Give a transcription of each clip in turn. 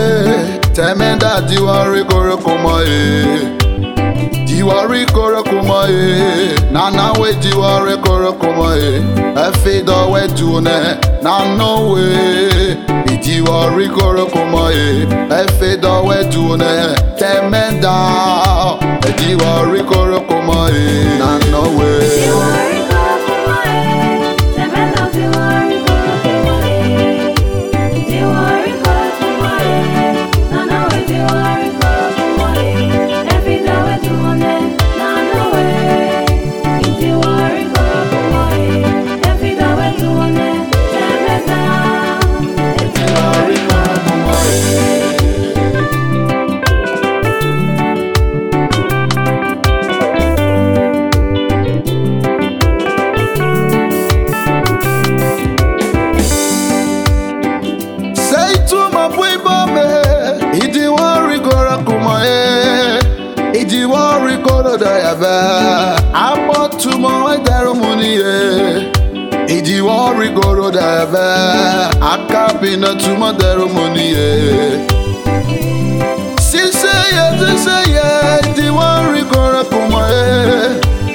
temenda diwari koro kumae. Diwari koro kumae, nana we diwari koro kumae. Efido we dune, nano we. Diwari koro kumae, efido we dune, temenda. Diwari koro kumae, nano we. Diwari koro kumae, temenda diwari koro kumae. Diwari koro kumae, nana we diwari koro kumae. Efido we dune, nano we. Diwari koro kumae, efido we dune, temenda. Diwari koro kumae. Say to my boy Bame, Idiwari koro kumae. Idiwari koro dayaba. Abo to my ceremony. Idiwari koro dayaba. Akapina to my ceremony. Sise ya, Idiwari koro kumae.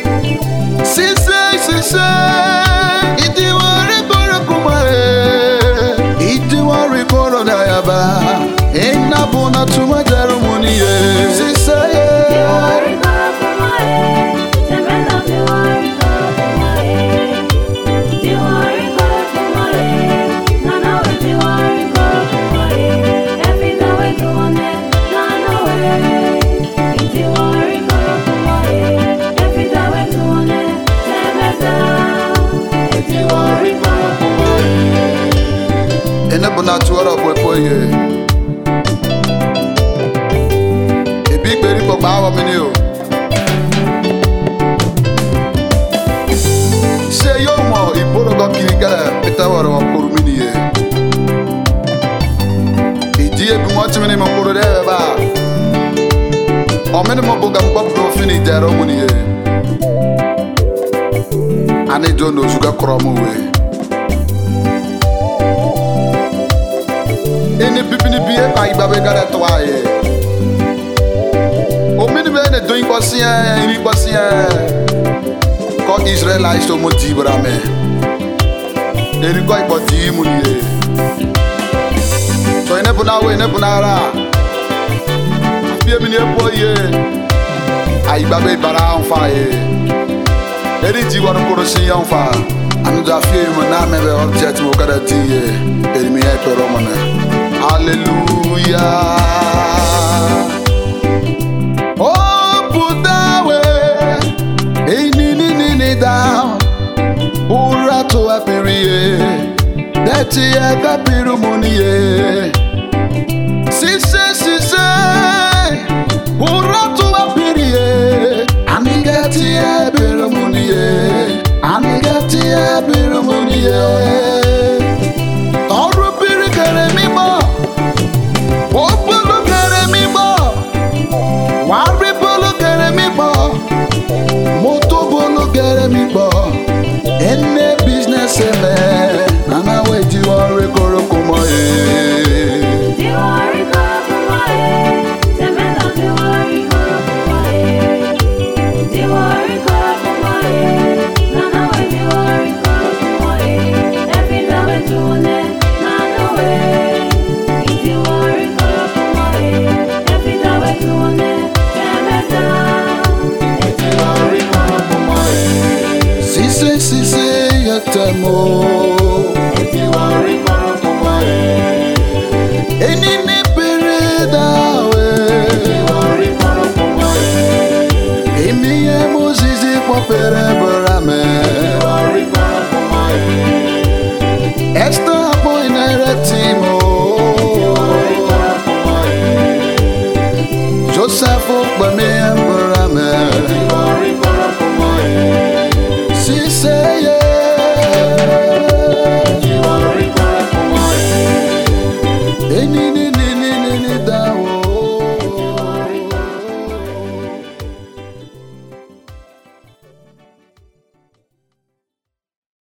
Sise, Idiwari koro kumae. Idiwari koro dayaba. Ena bona to my ceremony. Sise Diwari koro kumae, temenda diwari koro kumae. Diwari koro kumae, nana we diwari koro kumae. Efido we dune, nana we. Diwari koro kumae, efido we dune, temenda. Diwari koro kumae. Ena bona tuara poye. Big baby for power menu. Say yo mo iporo go kirigara petawara wa korumini ye. Idie bi mo timi ni mo koro de ba. O meni mo boga mpo profini jaro muni ye. Ani jono suga kromo we. Eni bibini biye pa ibabe gara toa ye. O meni bene doing pasien, ini pasien. Ko Israelites to moti brame. Eri ko ipoti munie. So ene puna we ene puna ra. Afie mini epoye. Ai babe bara onfa ye. Eri ti wonu korosi onfa. Anu da fie mo na me be object mo kada ti ye. Eri mi e pero mo na. Hallelujah. Oh, put that way. Hey, ni down. Ura to a period. That's a capiru money. Sise. Ura to a period. Anigati a biru money. Anigati a biru money. Oru piri kere mi mo. Opulu kere mi mo. Wari bolo kere mi bo, moto bolo kere mi bo. Ene business eme, nana we diwari koro kumae. Diwari koro kumae, temenda diwari koro kumae. Diwari koro kumae, nana we diwari koro kumae. Efido we dune, nana we. Diwari koro kumae, efido we dune. Sise yatamo.